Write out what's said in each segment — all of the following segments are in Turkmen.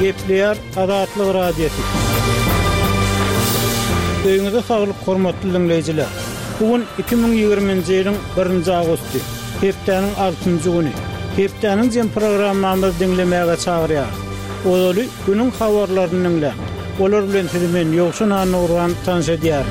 Gepleýär Azatlyk radiosu. Öýüňize saglyk, hormatly dinleýijiler. Bugün 2020-nji ýylyň 1-nji agusty, hepdeniň 6-njy güni. Hepdeniň jem programmamyzy dinlemäge çagyrýar. Oly günüň habarlaryny dinleýär. Olar bilen men Ýogşan Nurwan tanşadýar.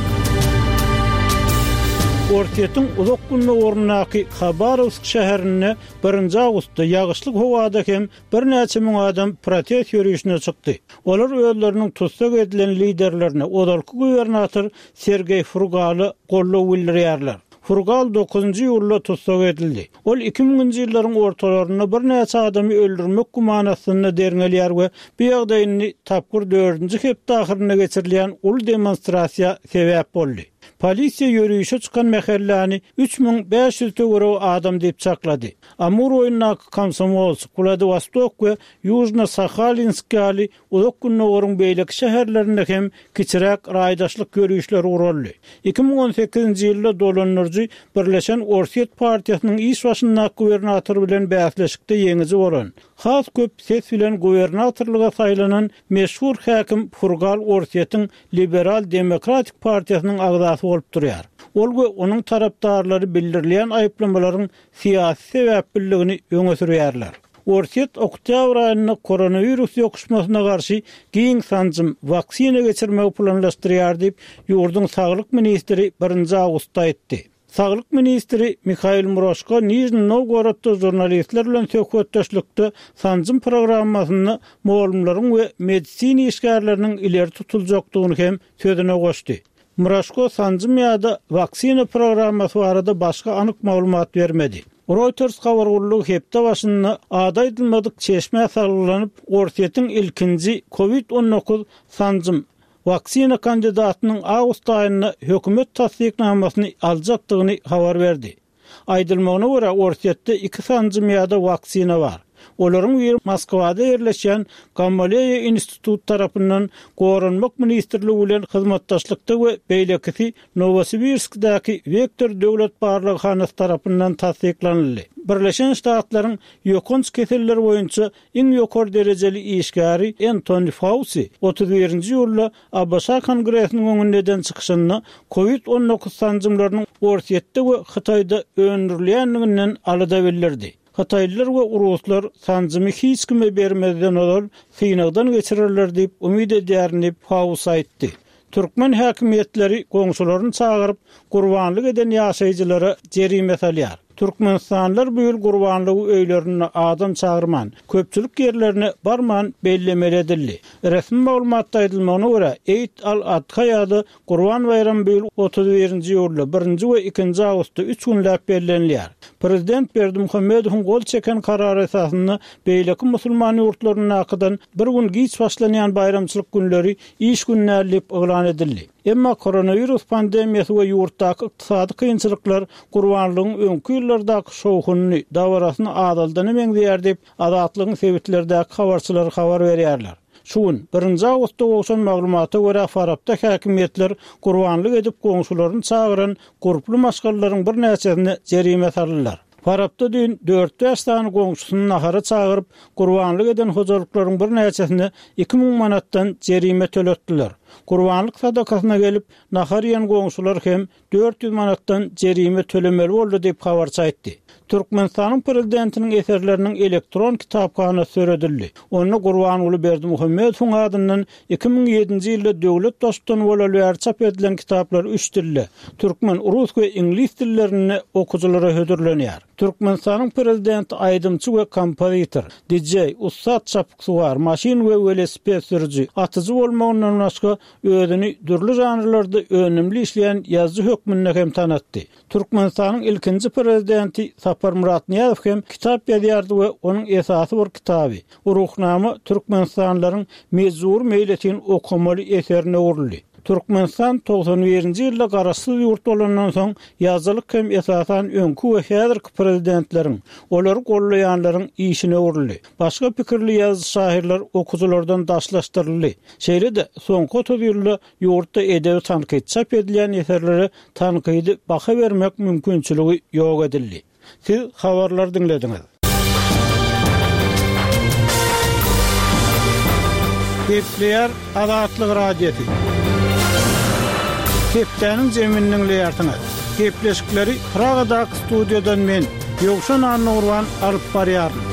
Ortiýetiň uzak günne ornaky Habarovsk şäherine 1-nji awgustda ýagyşlyk howada hem bir näçe müň adam protest ýürüýüşine çykdy. Olar öýleriniň tutsak edilen liderlerine odalky gubernator Sergey Furgaly gollaw bildirýärler. Furgal 9-njy ýylda tutsak edildi. Ol 2000-nji ýyllaryň ortalaryna bir näçe adamy öldürmek gumanasyna deringelýär we bu ýagdaýyny tapgır 4-nji hepde ahyryna geçirilýän ul demonstrasiýa sebäp boldy. Polisiýa ýürüýüşe çykan mähellany 3500 töwere adam diýip çaklady. Amur oýunnaky Komsomolsk, Vladivostok we Ýužno-Sahalinsk ýaly uzak günne orun beýleki şäherlerinde hem kiçirek raýdaşlyk ýürüýüşleri uruldy. 2018-nji ýylda dolanyrjy Birleşen Orsiýet partiýasynyň iş başyndaky gubernator bilen bäsleşikde ýeňizi bolan. Has köp ses bilen gubernatorlyga saýlanan meşhur häkim Furgal Orsiýetiň Liberal Demokratik partiýasynyň agzasy bolup durýar. Ol we onuň tarapdarlary bildirilýän aýyplamalaryň syýasy sebäpligini öňe sürýärler. Orsiýet oktyabr aýyna koronavirus ýokuşmasyna garşy giň sanjym waksina geçirmek planlaşdyrýar diýip ýurduň saglyk ministri 1-nji awgustda aýtdy. Saglyk ministri Mikhail Murashko Nijni Novgorodda jurnalistler bilen söhbetdeşlikde sanjym programmasyny mugallimlaryň we medisina işgärleriniň ileri tutuljakdygyny hem sözüne goşdy. Murashko sanjym ýa-da waksina programmasy barada başga anyk maglumat bermedi. Reuters habargullygy hepde başynda ada edilmedik çeşme saglanyp Orsiýetiň ilkinji COVID-19 sanjym vaksina kandidatynyň awgust aýyna hökümet tasdiknamasyny aljakdygyny habar berdi. Aýdylmagyna görä Orsiýetde 2 sanjym ýa-da vaksina bar. Olaryň biri Moskwada ýerleşýän Gamaleya institut tarapyndan Gorunmak ministrligi bilen hyzmatdaşlykda we beýlekisi Novosibirskdäki Vektor döwlet barlygyhanasy tarapyndan tasdiklanyldy. Birleşen Ştatlaryň ýokunç keselleri boýunça iň ýokary derejeli işgäri Anthony Fauci 31-nji ýylda ABC Kongresiniň öňünden çykyşyny COVID-19 sanjymlarynyň Orsiýetde we Hytaýda öndürilýänliginden alada bildirdi. Hataylılar ve Uruslar sanjymy hiç kime bermeden ol, synagdan geçirirler diýip umid edýärni Fauci aýtdy. Türkmen häkimetleri goňşularyny çagyryp gurbanlyk eden ýaşaýjylara jerime salýar. Türkmenistanlar bu ýyl gurbanlygy öýlerine adam çagyrman, köpçülik ýerlerine barman bellemeli edildi. Resmi maglumatda aýdylmagyna görä, Eid al-Adha ýaly Gurban bayramı bu ýyl 31-nji ýylda 1-nji we 2-nji awgustda 3 günläp bellenilýär. Prezident Berdimuhammedowyň gol çeken karary esasyny beýleki musulman ýurtlaryna akydan bir gün giç başlanýan bayramçylyk günleri iş günleri diýip elan edildi. Emma koronavirus pandemiýasy we ýurtdaky ykdysady kynçylyklar gurbanlygyň öňkü ýyllardaky şowhuny dawarasyny adaldan emeňdýär diýip Azatlygyň sebitlerdäki habarçylar habar berýärler. Şuň 1-nji awgustda bolşan maglumata görä Farabda häkimetler gurbanlyk edip goňşularyny çagyran gurply maşgallaryň bir näçesini jerime saldylar. Farabda dün 4 tane goňşusyny nahara çagyryp gurbanlyk eden hojalyklaryň bir näçesini 2000 manatdan jerime töletdiler. Gurbanlyk sadakasyna gelip nahar ýen goňşular hem 400 manatdan jerime tölemeli boldy diýip habar çaýtdy. Türkmenistanyň prezidentiniň eserleriniň elektron kitaphanasy söredildi. Onu Gurbanuly Berdimuhammedowyň adyndan 2007-nji ýylda döwlet dostdan bolan çap edilen kitaplar 3 dilde, türkmen, rus we ingliz dillerinde okujulara hödürlenýär. Türkmenistanyň prezidenti aýdymçy we kompozitor, DJ, ussat çapykçylar, maşin we velosiped sürüji, atyjy bolmagyndan başga özüni dürli janrlarda önümli işleyen yazı hökmünde hem tanıttı. Türkmenistan'ın ilkinci prezidenti Sapar Muratniýazow hem kitap ýazýardy we onun esasy bir kitaby. Ruhnama Türkmenistanlaryň mezur meýletin okumaly eserine urildi. Türkmenistan 91-nji ýylda garaşsyz ýurt bolandan soň ýazylyk hem esasan öňkü we häzirki prezidentleriň, olary gollaýanlaryň işine urildi. Başga pikirli ýazgy şairler okujulardan daşlaşdyryldy. Şeýle-de soňky 30 ýylda ýurtda edebi tanqid çap edilen eserlere tanqidi baha bermek mümkinçiligi ýok edildi. Siz habarlar dinlediňiz. Gepleyer Azatlyk radiosi. Hepdeniň jeminiň leýartyny. Gepleşikleri Pragadak studiodan men Ýogşan Annurwan alyp barýaryn.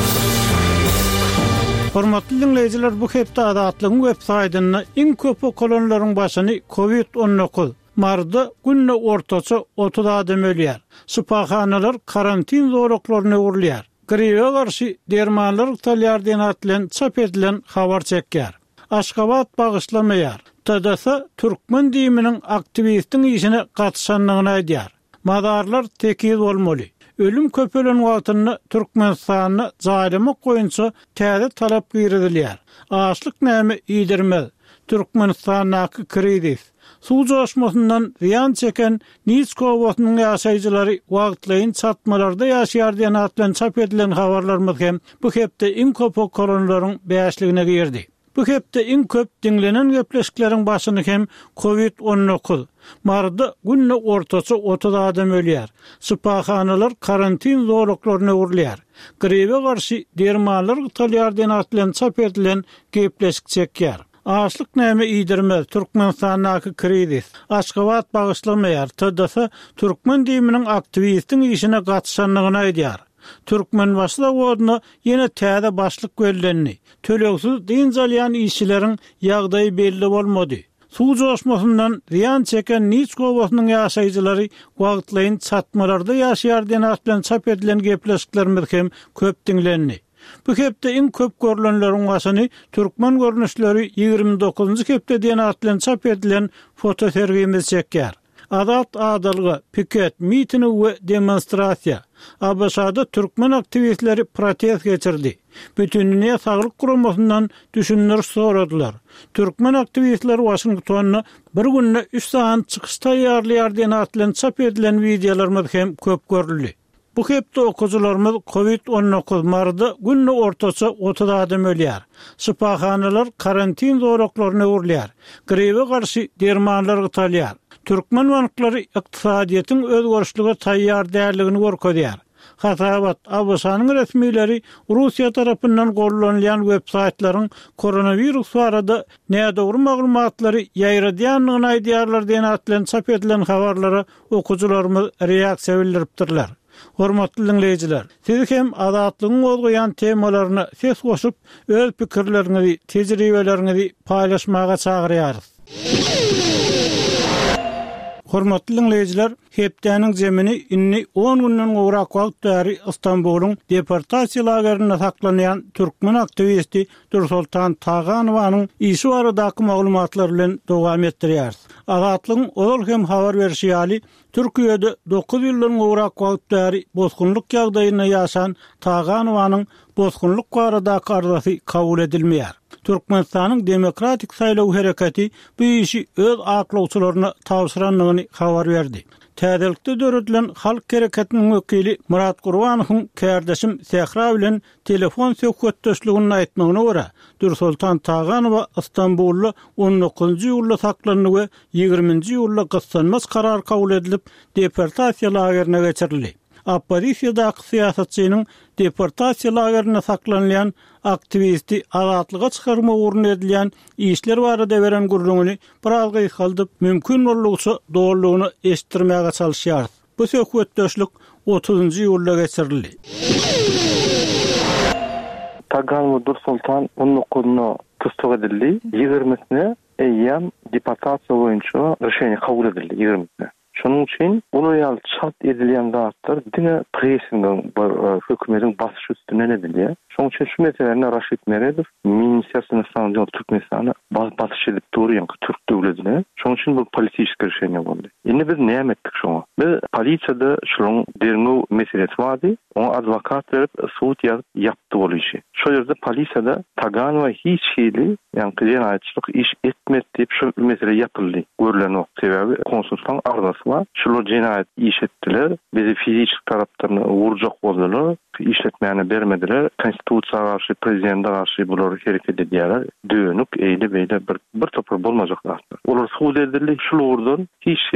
Hormatly dinleýijiler, bu hepde Azatlygyň web-saýtyny iň köp okulanlaryň başyny COVID-19 marda günne ortaça 30 adam ölýär. Şifahanalar karantin zoraklaryny urlýar. Gripe garşy dermanlar talýar diýen atlan çap edilen habar çekýär. Aşgabat bagyşlamaýar. Tadasa Türkmen diýiminiň aktivistiň işine gatşanlygyny aýdýar. Madarlar tekiz bolmaly. Ölüm köpelen wagtyny Türkmenistanyna jaýlamak goýunça täze talap giridilýär. Açlyk näme ýedirmez. Türkmenistanyň krizis. Suw joşmasyndan ziyan çeken Niçko owasynyň ýaşaýjylary wagtlaýyn çatmalarda ýaşaýar diýen atlan çap edilen habarlarymyz hem bu hepde iň köp okulanlaryň beýasligine girdi. Bu hepde iň köp dinlenen gepleşikleriň başyny hem COVID-19 marda günne ortaça 30 adam ölýär. Şifahanalar karantin zoraklaryny urlýar. Gripe garşy dermanlar talýar diýen atlan çap edilen gepleşik çekýär. Açlyk näme ýedirmez. Türkmenistanyň krizis. Aşgabat bagyşlamaýar. Tadasa Türkmen diýiminiň aktivistiň işine gatşanlygyny aýdýar. Türkmen başda wodna ýene täze başlyk berileni. Töleksiz din zalyan işçileriň ýagdaýy belli bolmady. Suw joşmasyndan ziyan çeken Niçko owasynyň ýaşaýjylary wagtlaýyn çatmalarda ýaşaýar diýen atlan çap edilen gepleşiklerimiz hem köp dinlendi. Bu hepde iň köp görülenleriň başyny Türkmen görnüşleri 29-njy hepde diýen atlan çap edilen fotosergimiz çekýär. Azat adalga, piket, mitini we demonstrasiýa. Abaşada Türkmen aktivistleri protest geçirdi. Bütün dünya Sağlyk Guramasyndan düşünler soradylar. Türkmen aktivistleri Washingtonna bir günde 3 saat çykyş taýýarlaýar diýen atlan çap edilen videolarymyz hem köp görüldi. Bu hepde okujularymyz COVID-19 marda günne ortaça 30 adam ölýär. Şifahanalar karantin zoraklaryny urlýar. Gripe garşy dermanlar talýar. Türkmen banklary ykdysadyýatyň özgörüşlige taýýar däldigini görkezýär. Hasabat Abaşanyň resmileri Russiýa tarapyndan gollanýan web-saýtlaryň koronavirus barada nädogry maglumatlary ýaýradýanlygyny aýdýarlar diýen atlan çap edilen habarlara okujularymyz reaksiýa bildiripdirler. Hormatly dinleýijiler, siz hem azatlygyň bolýan temalaryna ses goşup öz pikirleriňizi, tejribeleriňizi paýlaşmaga çagyrýarys. Hormatly dinleýijiler, hepdeniň jemini inni 10 günden gowrak wagt bäri Istanbulyň deportasiýa lageryna saklanýan türkmen aktivisti Dursultan Taganowanyň işi baradaky maglumatlar bilen dowam etdirýär. Azatlygyň ol hem habar berişi ýaly Türkiýede 9 ýyldan gowrak wagt bäri bozgunluk ýagdaýyna ýaşan Taganowanyň bozgunluk baradaky arzusy kabul edilmeýär. Türkmenistanyň demokratik saýlaw hereketi bu işi öz aklawçylaryna tawsyranlygyny habar berdi. Täzelikde döredilen halk hereketiniň wekili Murat Gurbanowyň kärdeşim Sehra bilen telefon söhbetdeşligini aýtmagyna görä, Dursultan Taganowa Istanbulda 19-njy ýylda saklandy we 20-njy ýylda gyssanmaz karar kabul edilip deportasiýa lageryna geçirildi. Opposisiýadaky syýasatçynyň deportasiýa lageryna saklanýan aktivisti azatlyga çykarma uğruna edilen işler barada beren guruluny biraz gyýkaldyp mümkin bolýarsa doğrulugyny eşitdirmäge çalışýar. Bu söhbetdeşlik 30-njy ýylda geçirildi. Taganow Dursultan 19-nyna tutuk edildi. 20-sine eýýam deportasiýa boýunça reşeni kabul edildi 20-sine. Şonuň üçin ulaýal çat edilen zatlar diňe presiň hökümetiň basyş üstünden edilýär. Şonuň üçin şu meselelerini Raşid Meredov Ministrasiýanyň sanaty Türkmenistany basyş edip durýan Türk döwletine. Şonuň üçin bu politik girişen boldy. Indi biz näme etdik şoňa? Biz polisiýada şoň derňew meselesi bardy. Onu advokat verip suut yaptı bol işi. Şo ýerde polisiýada Taganowa hiç şeýle, ýani ýenaýatçylyk iş etmedi diýip şu mesele ýapyldy. Görülen ok sebebi konsultaň ardasy var. Şol jenaýat iş etdiler. Bizi fizik tarapdan urjak boldular. İşletmeyene bermediler. Konstitusiýaga garşy, prezidente garşy bular hereket edýärler. Dönük eýle beýle bir topar bolmajak zatlar. Olar suud edildi. Şol urdan hiç şeýle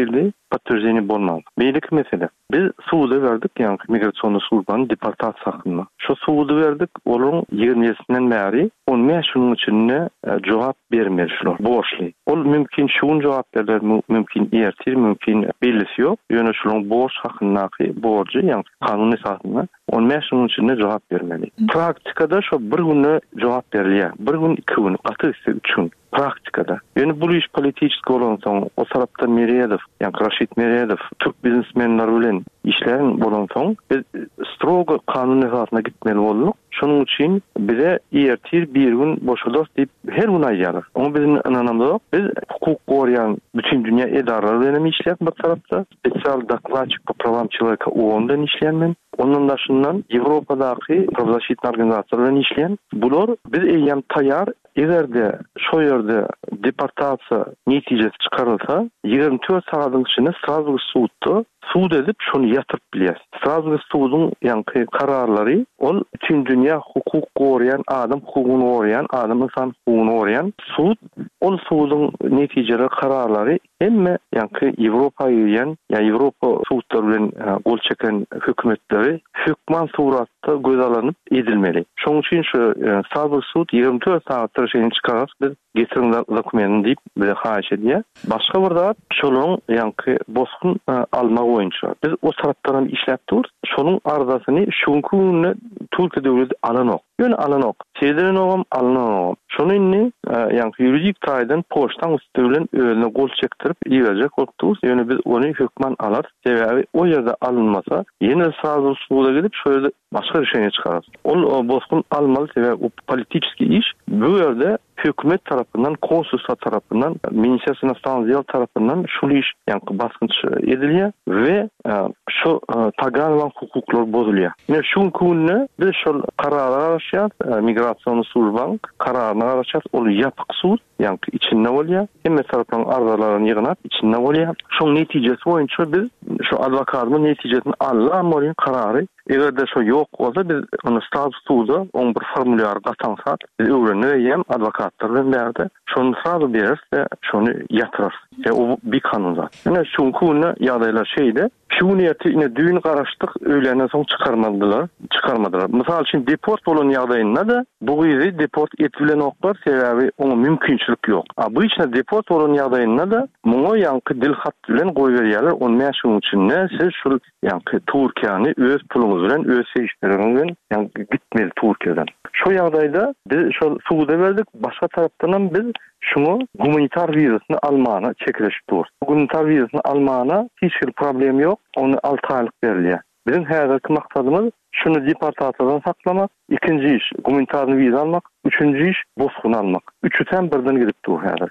подтверждение bolmaz. Beýlik mesele. Biz suwda berdik, ýani migrasiýon sulbanyny deportasiýa hakynda. Şu suwda berdik, olaryň 20-sinden bäri 10 mäş şunun içinde jogap bermerler, borçly. Ol mümkin şuň jogap berler, mümkin ertir, mümkin belisi ýok. Ýöne şuň borç hakyndaky borçy, ýani kanun esasynda 10 mäş şunun içinde jogap bermeli. Praktikada şu bir güne jogap berilýär. Bir gün, 2 gün, gaty 3 gün. Praktikada. Yani bu iş politik olan son o tarafta Meredov, yani Raşit Meredov, Türk biznesmenler bilen işlerin bolan son biz strogo kanun esasına gitmeli olduk. Şunun için bize ertir bir gün boşalar deyip her gün ayyalar. Ama bizim inanamda biz hukuk koruyan bütün dünya edarları benim işleyen bu tarafta. Spesyal daklatçık bu pravamçılığa ondan işleyen. Onun dışından Avrupa'daki pravzaşit organizasyonlarını işleyen. Bunlar biz eyyam tayar egerde şo yerde deportasiya netijesi çıkarılsa 24 saatyň içinde sразу suwda suwd edip şonu ýatyryp bilýär. Sразу suwdun ýanky kararlary ol bütün dünya hukuk gorayan adam hukugyny gorayan adam insan hukugyny gorayan suwd ol suwdun netijeleri kararlary hemme ýanky Ýewropa ýa Ýewropa suwdlary bilen gol çeken hökümetleri hökman suratda göz alanyp edilmeli. Şoň üçin şu sразу suwd 24 saat şeyini çıkarak biz getirin dokumentini deyip bize haýyş edýär. Başga bir zat şoluň ýanky boskun alma boýunça biz o tarapdan işläp dur. Şonuň arzasyny şuňky Türkiýe döwleti alanok. Ýöne alanok. Çeýderen ogam alanok. Şonuň ýanky ýuridik taýdan poçtan üstülen özüne gol çektirip ýerjek bolupdyr. Ýöne biz ony hökman alar. Sebäbi o ýerde alınmasa ýene sразу suwda gidip şo ýerde başga bir şeýle çıkarar. Ol boskun almaly sebäbi o politiski iş bu ýerde hökümet tarapından, konsulsa tarapından, Ministrasiýa stansiýal tarapından şu iş ýanky baskınç edilýär we şu tagalan hukuklar bozulýar. Ýa şu günne biz şol karara garaşýar, migrasiýon sulban kararyna garaşýar, ol ýapyk suwd, ýanky içinde bolýar, hemme tarapdan arzalaryny ýygnap içinde bolýar. Şoň netijesi boýunça biz şu adwokatymyň netijesini alýan bolýan karary egerde şo ýok bolsa biz onu statuda on bir formulyar gatansak biz öwrenýär adwokatlar bilen berde şonu sразу berse şonu ýatyrar. O bir kanun zat. Ýa şu günne ýagdaýlar şeýle şu niýeti ine düýün garaşdyk öýlenden soň çıkarmadylar. Mysal üçin deport bolan ýagdaýynda da bu ýeri deport etilen oklar sebäbi oňa mümkinçilik ýok. Bu içine deport bolan ýagdaýynda da muňa ýanky dil hat bilen goý berýärler. Onu şoň üçin siz şu ýanky Türkiýany öz puluňyz bilen öz seçimleriňiz bilen ýanky gitmeli Türkiýeden. Şu ýagdaýda biz şol suwda berdik, başga tarapdan biz şunu humanitar vizasyny almana çekileşip dur. Humanitar vizasyny almana hiç bir problem ýok. Onu 6 aýlyk berilýär. Bizim häzirki maksadymyz şunu deportasiýadan saklamak, ikinji iş humanitar viza almak, üçüncü iş boskun almak. Üçü hem birden gidip dur häzir.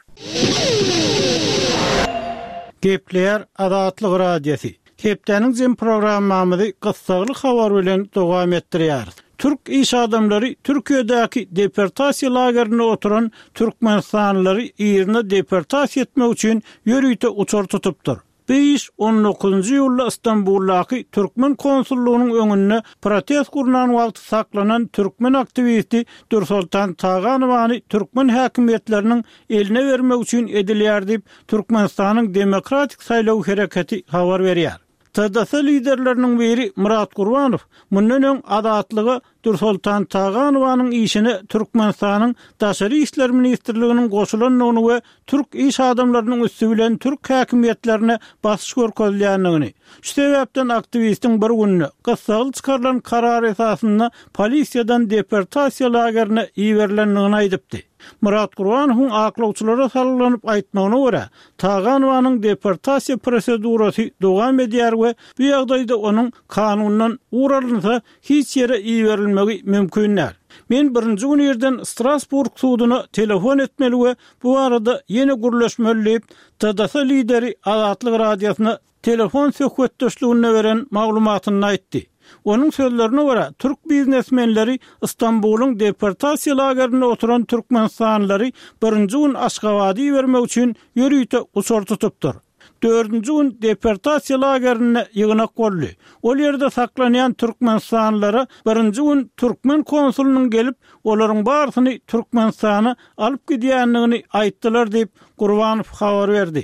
Gepler Adatlyk radiosi. Hepdeniň jem programmamyzy gysgaly habar bilen dowam etdirýär. Türk iş adamları Türkiýedäki deportasiýa lagerine oturan türkmenistanlary ýerine deportasiýa etmek üçin ýörüýte uçar tutupdyr. Beş 19-njy ýylda Istanbuldaky Türkmen konsullugynyň öňünde protest gurnan wagt saklanan türkmen aktivisti Dursultan Taganowany türkmen häkimetleriniň eline bermek üçin edilýär diýip Türkmenistanyň demokratik saýlaw hereketi habar berýär. TDS liderlerinin biri Murat Gurbanow, mundan öň adatlygy Dursultan Taganowanyň işini Türkmenistanyň Daşary işler ministrliginiň goşulanyny we türk iş adamlarynyň üstü bilen türk häkimetlerine basyş görkezýändigini. Şu sebäpden aktivistin bir günni gysgaly çykarylan karar esasynda polisiýadan deportasiýa lagerine ýiberilendigini aýdypdy. Murat Gurbanowyň aklawçylara salgylanyp aýtmagyna görä, Taganowanyň deportasiýa prosedurasy dowam edýär we bu ýagdaýda onuň kanundan uralynsa hiç ýere ýiberilmegi mümkin näl. Men birinji gün ýerden Strasburg suwdyna telefon etmeli we bu arada ýene gürleşmeli diýip TDS lideri Adatlyk radiosyna telefon söhbetdeşligine beren maglumatyny aýtdy. Onun sözlerine göre Türk biznesmenleri İstanbul'un deportasiya lagerine oturan Türkmenistanlıları birinci gün Aşgabat'a vermek için yürüyüte uçar tutuptur. 4-nji gün deportasiya lagerine ýygnak boldy. Ol ýerde saklanayan Türkmenistanlylara birinji gün Türkmen konsulunun gelip olaryň barsyny Türkmenistana alyp gidýändigini aýtdylar diýip Gurbanow habar berdi.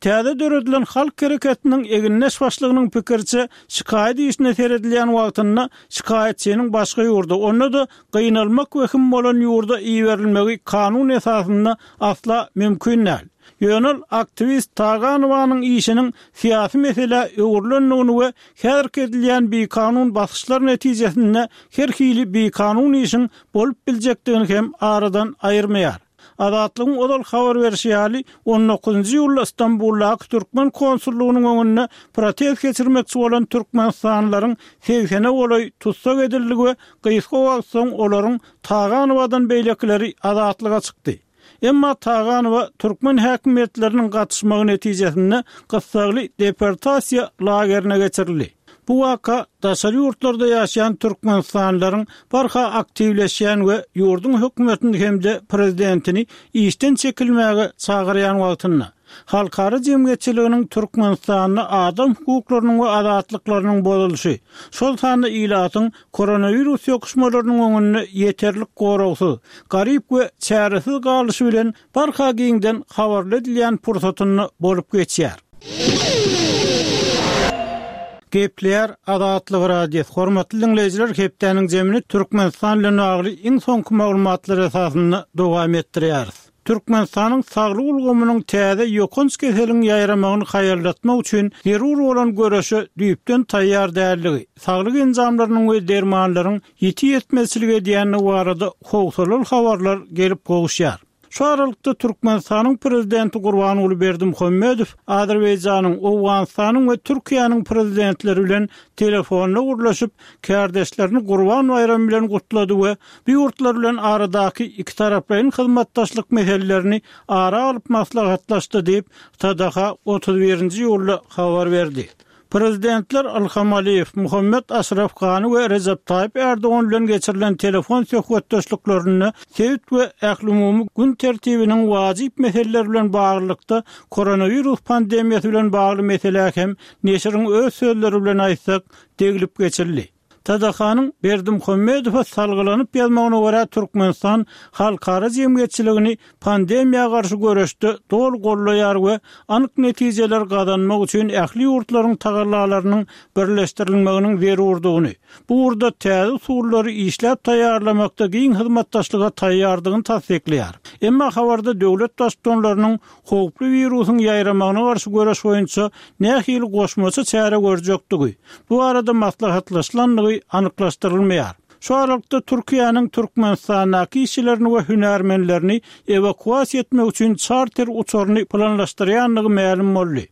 Täze döredilen halk hareketinin eginleş başlygynyň pikirçe şikayet işine seredilýän wagtynda şikayetçiniň başga ýurda onda da gynalmak wehim bolan ýurda iýerilmegi kanun esasynda asla mümkin näl. Ýönül aktivist Taganowanyň işiniň syýasy mesele öwürlendigini we häzirki edilýän bir kanun basyşlar netijesinde her hili bir kanun işin bolup biljekdigini hem aradan aýyrmaýar. Adatlygyň odal habar berýäli 19-njy ýylda Istanbuldaky Türkmen konsullugynyň öňünde protest geçirmekçi bolan türkmenstanlaryň 80-e olay tutsak edildi we gysga wagtdan olaryň Taganowadan beýlekleri adatlyga çykdy. Emma Taganowa Türkmen häkimetleriniň gatnaşmagy netijesinde gyssagly deportasiýa lagerine geçirildi. Bu waka daşary ýurtlarda ýaşaýan türkmenstanlaryň barha aktivleşýän we ýurdun hökümetini hemde prezidentini işden çekilmäge çagyrýan wagtynda halkara jemgyýetçiliginiň Türkmenistanyna adam hukuklarynyň we adatlyklarynyň bozulşy, şol sanda ilatyň koronavirus ýokuşmalarynyň öňünde ýeterlik goragsyz, garyp we çäresiz galyşy bilen barha giňden habarly edilýän pursatyny bolup geçýär. Gepler Adatlyk radio. Hormatly dinleyijiler, hepdeniň jemini Türkmenistan bilen agly iň soňky maglumatlary esasynda dowam etdirýäris. Türkmenistanyň saglyk ulgamynyň täze ýokunç keseliň ýaýramagyny haýallatmak üçin zerur bolan göreşe düýpden taýýar dälligi, saglyk enjamlarynyň we dermanlaryň ýeti ýetmezligi diýeni barada howsaly habarlar gelip gowuşýar. Şu aralykda Türkmenistanyň prezidenti Gurbanuly Berdimuhammedow Azerbaýjanyň, Owganystanyň we Türkiýanyň prezidentleri bilen telefonla gurlaşyp kardeşlerini Gurban bayramy bilen gutlady we bu ýurtlar bilen aradaky iki taraplaryň hyzmatdaşlyk meselelerini ara alyp maslahatlaşdy diýip Tadaha 31-nji ýylda habar berdi. Prezidentler Ilham Aliyev, Muhammed Ashraf Gany we Recep Tayyip Erdoğan bilen geçirilen telefon söhbetdeşliklerini sewit we ählumumy gün tertibiniň wajyp meseleleri bilen baglykda koronavirus pandemiýasy bilen bagly meseleler hem neşiriň öz sözleri bilen aýtsak degilip geçirildi. Tadahanyň Berdimuhammedow salgylanyp ýazmagyna görä Türkmenistan halkara jemgyýetçiligini pandemiýaga garşy görüşde dol gollaýar we anyk netijeler gazanmak üçin ähli ýurtlaryň tagarlalarynyň birleşdirilmeginiň zerurdygyny, bu urda täze usullary işläp taýýarlamakda giň hyzmatdaşlyga taýýardygyny tasdikleýär. Emma habarda döwlet başçylarynyň howply wirusyň ýaýramagyna garşy göreş boýunça nähili goşmaça çäre görjekdigi, bu arada maslahatlaşylandygy anyklaşdyrylmaýar. Şu aralykda Türkiýanyň Türkmenistanaky işçilerini we hünärmenlerini evakuasiýa etmek üçin charter uçuryny planlaşdyrýanlygy ma'lum boldy.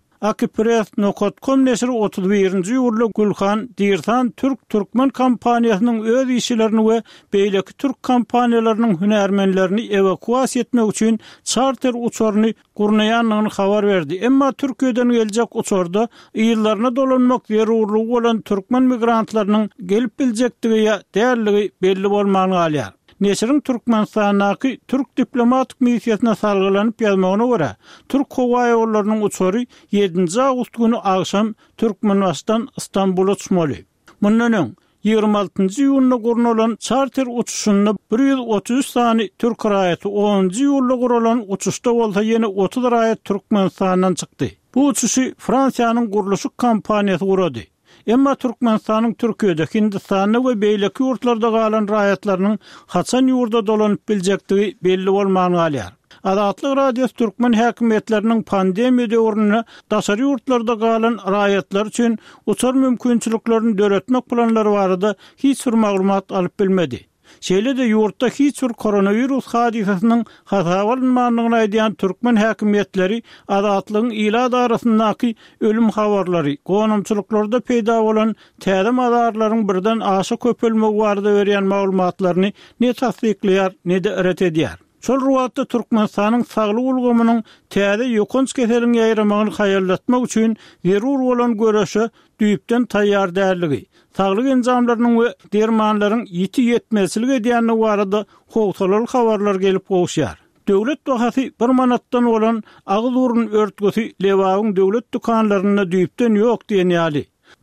Akipres.com neşri 31-nji ýylda Gülhan Dirsan Türk-Türkmen kampaniýasynyň öz işçilerini we beýleki Türk kampaniýalarynyň hünärmenlerini evakuasiýa etmek üçin charter uçuryny gurnaýanlygyny habar berdi. Emma Türkiýeden geljek uçurda ýyllaryna dolanmak zerurlygy bolan türkmen migrantlarynyň gelip biljekdigi ýa dälligi belli bolmagy alýar. Neşiriň Türkmenistanaky Türk diplomatik missiýasyna salgylanyp ýazmagyna görä, Türk howa ýollarynyň uçury 7-nji awgust güni agşam Türkmenbaşdan Istanbula uçmaly. Mundan öň 26-njy ýylda gurnulan charter uçuşunda 133 sany Türk raýaty, 10-njy ýylda gurulan uçuşda bolsa ýene 30 raýat Türkmenistandan çykdy. Bu uçuşy Fransiýanyň guruluşy kampaniýasy gurady. Emma Türkmenistanyň Türkiýede, Hindistanda we beýleki ýurtlarda galan raýatlarynyň haçan ýurda dolanyp biljektigi belli bolmagy alýar. Adatlyk radio Türkmen häkimetleriniň pandemiýa döwründe daşary ýurtlarda galan raýatlar üçin uçar mümkinçiliklerini döretmek planlary barada hiç bir maglumat alyp bilmedi. Şeýle de ýurtda hiç bir koronavirus hadisasynyň hasawalanmagyny aýdýan Türkmen häkimetleri adatlygyň ila darasyndaky ölüm habarlary, gonumçylyklarda peýda bolan täze madarlaryň birden aşy köpelmegi barada berýän maglumatlaryny ne tasdikleýär, ne de ret edýär. Şol ruwatda Türkmenistanyň saglyk ulgamynyň täze ýokunç keseliň ýaýramagyny haýallatmak üçin zerur bolan göreşe düýpden taýýar dälligi, saglyk enjamlarynyň we dermanlaryň ýeti ýetmezligi diýeni barada howsaly habarlar gelip gowuşýar. Döwlet bahasy 1 manatdan bolan agyz urun örtgüsi lewagyň döwlet dukanlaryna düýpden ýok diýen ýaly.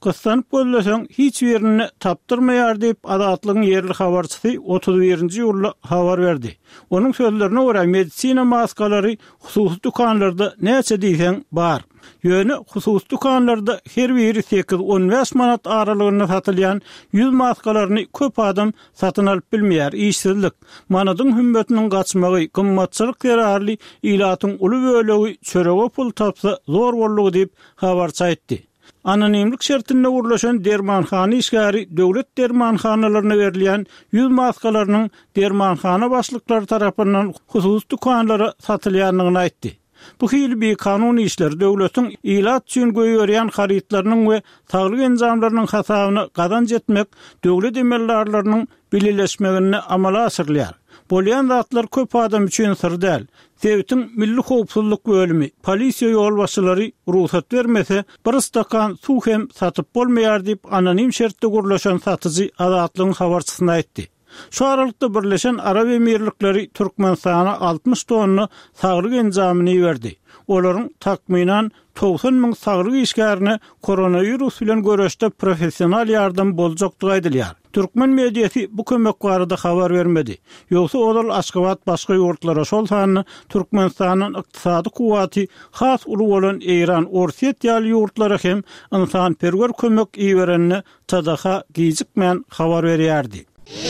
Kıstanıp gözlesen hiç birini taptırmayar diýip Adatlygyň yerli habarçysy 31-nji ýyly habar berdi. Onun sözlerine göre medisina maskalary hususy dukanlarda näçe diýsen bar. Ýöne hususy dukanlarda her biri 8-15 manat aralygyna satylýan 100 maskalaryny köp adam satyn alyp bilmeýär. İşsizlik, manadyň hümmetiniň gaçmagy, gymmatçylyk terarly ilatyň uly bölegi çörege pul tapsa zor bolýar diýip habarçy aýtdy. Anonimlik şertinde uğurlaşan dermanhana işgari döwlet dermanhanalarına verilýän 100 maskalarynyň dermanhana başlyklary tarapyndan hususy dukanlara satylýanlygyny aýtdy. Bu hili bir kanun işler döwletiň ilat üçin goýýarýan haritlarynyň we saglyk enzamlarynyň hasabyny gazanç etmek döwlet emellerleriniň bilileşmegini amala asyrlýar. Bolýan zatlar köp adam üçin sır däl. Döwletiň milli howpsuzlyk bölümi, polisiýa ýolbaşçylary ruhsat bermese, bir stakan suw hem satyp bolmaýar diýip anonim şertde gurlaşan satyjy Adatlygyň habarçysyna aýtdy. Şu aralykda Birleşen Arab Emirlikleri Türkmenistana 60 tonna saglyk enzamyny berdi. Olaryň takminan 90.000 saglyk işgärine koronavirus bilen görüşde professional ýardam boljakdygy aýdylýar. Türkmen mediýasy bu kömek barada habar bermedi. Ýogsa olal Aşgabat başga ýurtlara şol sanyny Türkmenistanyň ykdysady kuwaty has uly bolan Eýran, Orset ýaly ýurtlara hem insan perwer kömek iýerenini tadaha gijikmän habar berýärdi.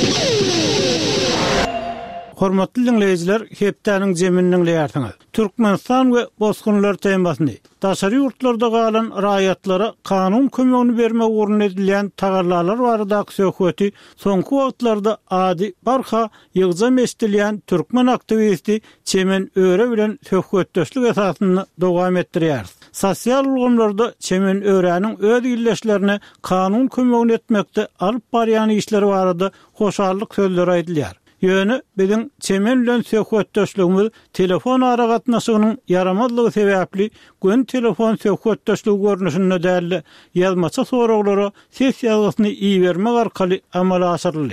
Hormatly dinleyijiler, hepdeniň jeminiň leýärsiňiz. Türkmenistan we bosgunlar temasyny, daşary ýurtlarda galan raýatlara kanun kömegini berme ugrun edilýän tagarlalar baradaky söhbeti soňky wagtlarda ady barha ýygzam estilýän türkmen aktivisti Çemen Öre bilen söhbetdeşlik esasyny dowam etdirýär. Sosial ulgamlarda Çemen Öre'niň öz illeşlerini kanun kömegini etmekde alyp barýan işleri barada hoşallyk sözleri aýdylýar. Ýöne biziň Çemen bilen söhbetdeşligimiz telefon aragatnaşygynyň yaramazlygy sebäpli gün telefon söhbetdeşligi görnüşinde däl ýazmaça soraglary ses ýazgysyny iýermek arkaly amala asyrly.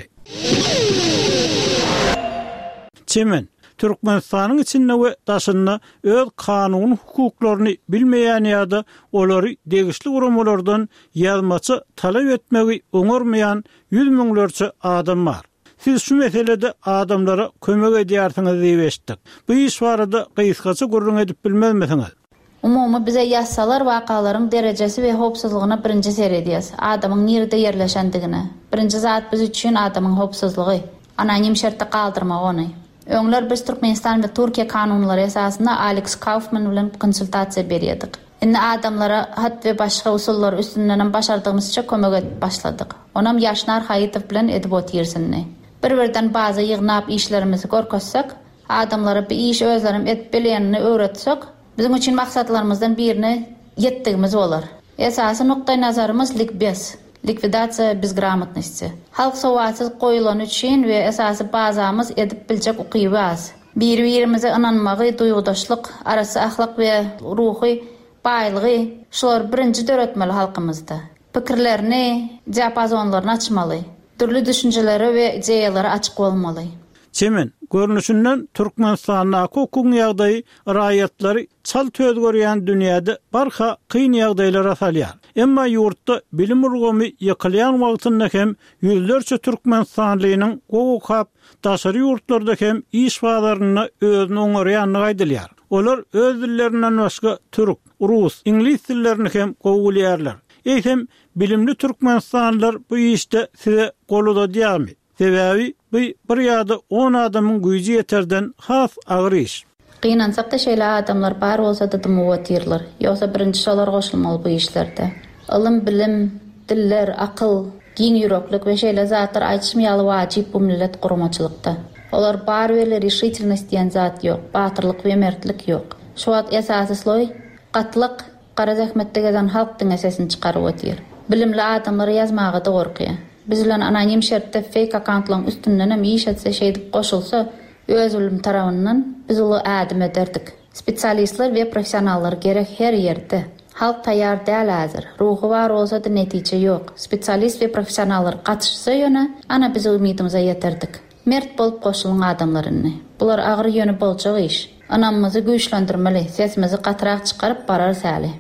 Çemen Türkmenistanyň içinde we daşynda öz kanun hukuklaryny bilmeýän ýa-da olary degişli guramalardan ýazmaça talap etmegi oňarmaýan 100 miňlerçe adam bar. Siz şu meselede adamlara kömek edýärsiňiz diýip eşitdik. Bu iş barada gysgaça gurrun edip bilmezmisiňiz? Umumy bize ýazsalar wakalaryň derejesi we howpsuzlygyna birinji ser edýäs. Adamyň nerede ýerleşendigine. Birinji zat biz üçin adamyň howpsuzlygy. Anonim şertde galdyrmak ony. Öňler biz Türkmenistan we Türkiýe kanunlary esasynda Alex Kaufman bilen konsultasiýa berýärdik. Indi adamlara hat we başga usullar üstünden başardygymyzça kömek edip başladyk. Onam Ýaşnar Haýytow bilen edip oturýarsyny. Bir-birden bazı ýygnap işlerimizi görkezsek, adamlara bir iş özlerim edip bilýänini öwretsek, bizim üçin maksatlarymyzdan birini ýetdigimiz bolar. Esasy nokta nazarymyz likbes, likvidasiýa bezgramotnosty. Halk sowatsız goýulan üçin we esasy bazamyz edip biljek ukyby az. Bir-birimize inanmagy, duýgudaşlyk, arasy ahlak we ruhy baýlygy şolar birinji döretmeli halkymyzda. Pikirlerini, diapazonlaryny açmaly. Türlü düşünceleri ve ideyaları açık olmalı. Çemen, görünüşünden Türkmenistan'a hukuk ýagdaýy raýatlary çal töz görýän dünýäde barha kyn ýagdaýlar asalýar. Emma ýurtda bilim urgumy ýykylýan wagtynda hem ýüzlerçe Türkmenistanlynyň hukuk daşary ýurtlarda hem iş bazarına özüni oňarýanlygy aýdylýar. Olar öz dillerinden başga türk, rus, ingliz dillerini hem gowulýarlar. Eýsem bilimli Türkmenistanlılar bu işte size goluda diýärmi? Sebäbi bu bir ýa-da 10 adamyň güýji ýeterden has agyr iş. Gynansak da şeýle adamlar bar bolsa da dymowatyrlar. Ýogsa birinji şolar goşulmaly bu işlerde. Ilm, bilim, diller, akyl, giň ýüreklik we şeýle zatlar aýtışmaýaly wajyp bu millet guramaçylykda. Olar bar we решительность diýen zat ýok, batyrlyk we mertlik ýok. Şu wagt esasy sloý gatlyk, gara zähmetde gezen halkdyň esasini çykaryp otyr. Bilimli adamlar ýazmagy da gorkýar. Biz bilen anonim şertde fake accountlaryň üstünden hem iş etse şeýdip goşulsa, öz bilim tarabyndan biz uly adam ederdik. Spesialistler we professionallar gerek her ýerde. Halk taýýar däl hazır. Ruhy bar bolsa da netije ýok. Spesialist we professionallar gatnaşsa ýöne ana biz umydymyza ýeterdik. Mert bolup goşulan adamlaryny. Bular agyr ýöne boljak iş. Anamyzy güýçlendirmeli, sesimizi gatyrak çykaryp barar säli.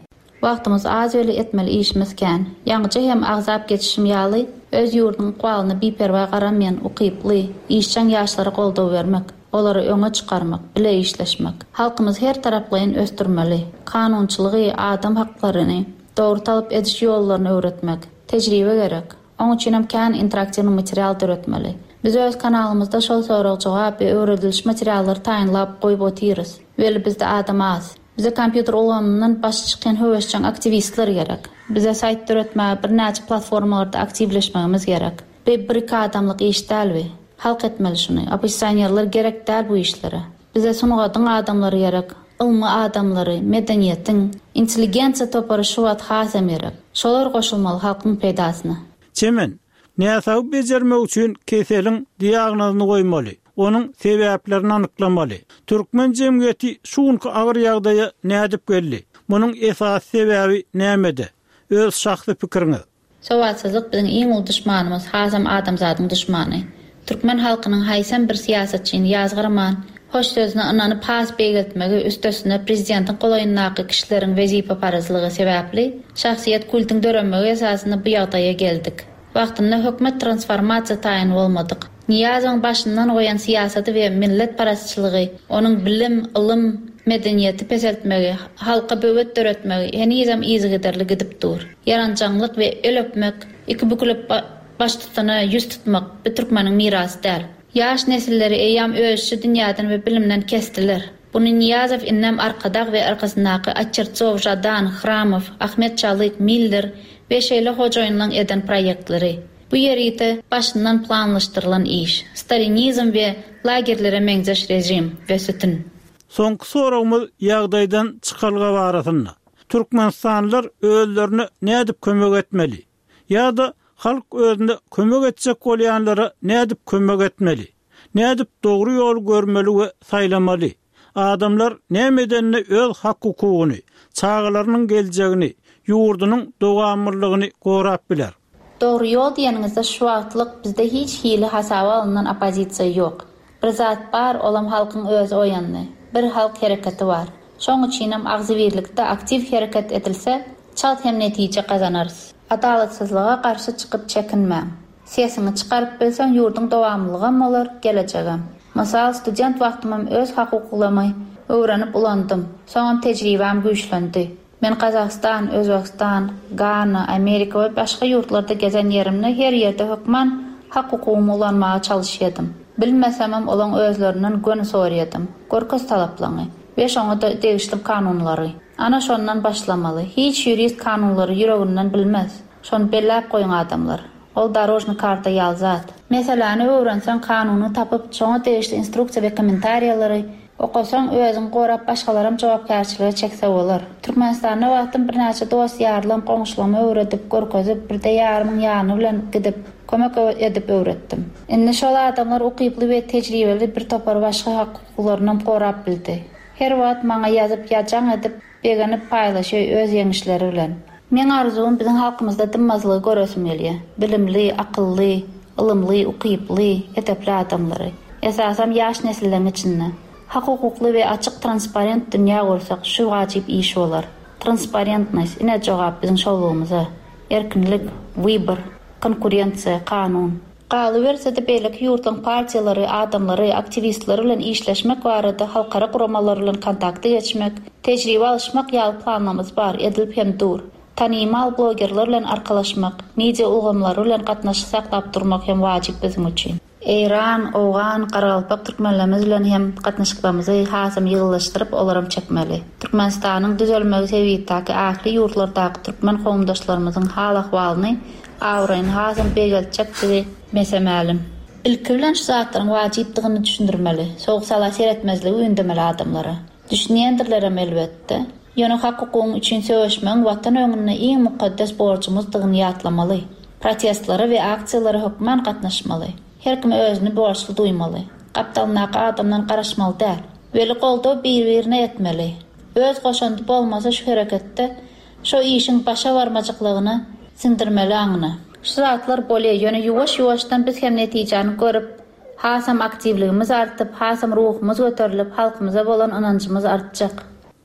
Wagtymyz az öli etmeli işmezken, ýaňyja hem agzap geçişim ýaly, öz ýurdunyň quwalyny biperwa garamayan ukyply, işçän ýaşlara goldaw bermek, olary öňe çykarmak, bile işleşmek. Halkymyz her taraplaýyn östürmeli. Kanunçylygy, adam haklaryny, dogry talyp ediş ýollaryny öwretmek, tejribe gerek. Oň üçin hem kän interaktiw material öwretmeli. Biz öz kanalymyzda şol soragy jogap we öwredilmiş materiallary taýynlap goýup otyrys. Weli bizde adam az. Bize kompýuter ulanyndan baş çykan höwesçän aktivistler gerek. Bize sayt öwretme, bir näçe platformalarda aktivleşmegimiz gerek. Bir adamlyk iş dälbi. Halk etmeli şunu. Opozisýonерler gerek däl bu işlere. Bize sunugadyň adamlary gerek. Ilmy adamlary, medeniýetiň, intelligensiýa topary şu wagt hasam gerek. Şolar goşulmaly halkyň peýdasyna. Çemen, näsaw bejermek üçin keseliň diagnozyny goýmaly. Onun sebäplerini anyklamaly. Türkmen jemgyýeti şuňky agyr ýagdaýa nädip geldi? Munyň esas sebäbi nämede? Öz şahsy pikiriňiz. Sowatsyzlyk biziň iň ul düşmanymyz, hasam adamzadyň düşmany. Türkmen halkynyň haýsam bir siýasatçyny ýazgyraman, hoş sözüne inanyp pas beýletmegi üstesine prezidentiň golaýyndaky kişileriň wezipe parazlygy sebäpli şahsiýet kultyň dörenmegi esasyna bu ýagdaýa geldik. Wagtynda hökümet transformasiýa taýyn bolmadyk. Niýazyň başyndan goýan siýasaty we millet parasçylygy, onuň bilim, ilm, medeniýeti peseltmegi, halka böwet döretmegi henizam izgiderli gidip dur. Yarançanlyk we ölöpmek, iki bükülip baş tutana yüz tutmak bir Türkmeniň mirasy däl. Yaş nesilleri eýam özçü dünýäden we bilimden kestiler. Bunu Niyazow innem arkadag we arkasyndaky Açertsov, Jadan, Hramow, Ahmet Çalyk, Miller we şeýle hojaýynlaryň eden proýektleri. Bu ýerite başyndan planlaşdyrylan iş. Stalinizm we lagerlere meňzeş rejim we sütün. Soňky soragymyz ýagdaýdan çykalga barasynda. Türkmenistanlylar özlerini nädip kömek etmeli? Ýa-da halk özüne kömek etjek bolýanlara nädip kömek etmeli? Nädip dogry ýol görmeli we saýlamaly? Adamlar nämedenle öz hak hukugyny, çağalarynyň geljegini, ýurdunyň dowamlylыgyny gorap biler. Dogry ýol diýeningizde şu wagtlyk bizde hiç hili hasaba alynan opozisiýa ýok. Bir zat bar, olam halkyň öz oýanly. Bir halk hereketi var. Şoň üçin hem agzybirlikde aktiv hereket edilse, çat hem netije kazanarys. Adalatsyzlyga garşy çykyp çekinme. Sesini çykaryp bilseň ýurduň dowamlylygy bolar, gelecegem. Masal student wagtymam öz hakuklamy öwrenip ulandym. Soňam tejribem güýçlendi. Men Kazakistan, Özbekistan, Gana, Amerika we başga ýurtlarda gezen ýerimde her ýerde hökman hakukumy ulanmaga çalışýardym. Bilmesemem olan özlerinden gönü sorýardym. Gorkos talaplany we şoňa da degişli kanunlary. Ana şondan başlamaly. Hiç jurist kanunlary ýüreginden bilmez. Şonu belläp goýan adamlar. Ol darojny karta ýalzat. Meselany öwrensen kanuny tapyp, şoňa degişli instruksiýa we kommentariýalary okasaň özüň gorap başgalaram jogapkärçiligi çekse bolar. Türkmenistanda wagtym bir näçe dost ýarlam goňşulama öwredip, gorkozyp birde ýarymyň ýanyny bilen gidip kömek edip öwretdim. Indi şol adamlar ukyply we tejribeli bir topar başga hakyklaryny gorap bildi. Her wagt maňa ýazyp ýajaň edip, begenip paýlaşy öz ýeňişleri bilen. Men arzum biziň halkymyzda dimmazlygy göresim gelýär. Bilimli, akylly, ilmli, ukyply, edepli adamlary. Esasam ýaş nesilleň içinde. Hak hukukly we açyk transparent dünýä bolsak şu wajyp iş bolar. Transparentность ine jogap biziň şolugymyza. Erkinlik, wybor, konkurensiýa, kanun. Galyberse de beýleki ýurtlaryň partiýalary, adamlary, aktivistler bilen işleşmek barada halkara guramalar bilen kontakty geçmek, tejribe alşmak ýaly planlamamız bar, edilip hem dur. Tanymal blogerler bilen arkalaşmak, media ugamlary bilen gatnaşyk saklap durmak hem wajyp biziň üçin. Eýran, Owgan, Garalpak türkmenlerimiz bilen hem gatnaşyklarymyzy hasam ýygyllaşdyryp olaram çekmeli. Türkmenistanyň düzelmegi sebäpdäki ähli ýurtlardaky türkmen howmdaşlarymyzyň hal ahwalyny awraýyn hasam beýleçekdi mesemälim. Ilki bilen şu zatlaryň wajypdygyny düşündirmeli. Soňky sala seretmezligi ündemeli adamlara. Düşünýändirlerem elbetde. Ýöne hak hukugyň üçin söýüşmeň watan öňünde iň mukaddes borçymyzdygyny ýatlamaly. Protestlary we aksiýalary hökmen gatnaşmaly. Her kim özüni borçlu duymaly. Kaptalnaky adamdan garaşmaly däl. Weli goldaw bir-birine etmeli. Öz goşandy bolmasa şu hereketde şu işin başa barmajyklygyny sindirmeli aňyna. Şu zatlar bolýar, ýöne ýuwaş-ýuwaşdan biz hem netijany görüp, hasam aktivligimiz artyp, hasam ruhumuz göterilip, halkymyza bolan ynançymyz artjak.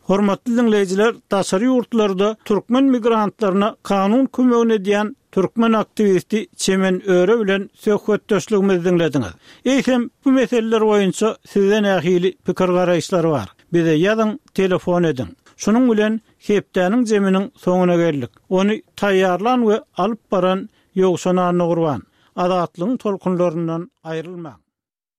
Hormatly dinleyijiler, daşary ýurtlarda türkmen migrantlaryna kanun kömegini diýen türkmen aktivisti Çemen Öre bilen söhbetdeşligimizi dinlediňiz. Eýsem bu meseleler boýunça sizden ähili pikir garaýşlary bar. Bize ýazyň, telefon edin. Şunun bilen hepdäniň jeminiň soňuna geldik. Onu taýýarlan we alyp baran ýogşanany gurban. Azatlygyň tolkunlaryndan aýrylma.